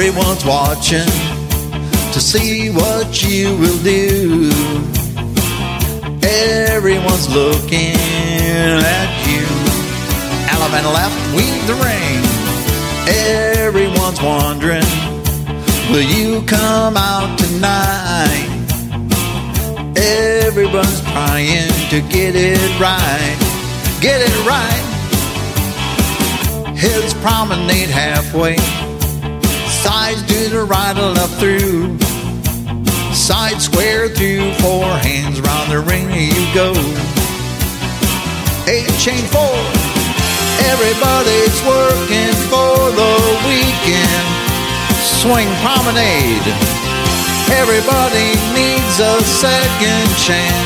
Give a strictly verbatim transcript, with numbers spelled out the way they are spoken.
Everyone's watching to see what you will do. Everyone's looking at you. Alabama left, weave the ring. Everyone's wondering, will you come out tonight? Everyone's trying to get it right. Get it right. Heads promenade halfway. Sides to the right or left through. Side square through. Four hands round the ring you go. Eight chain four. Everybody's working for the weekend. Swing promenade. Everybody needs a second chance.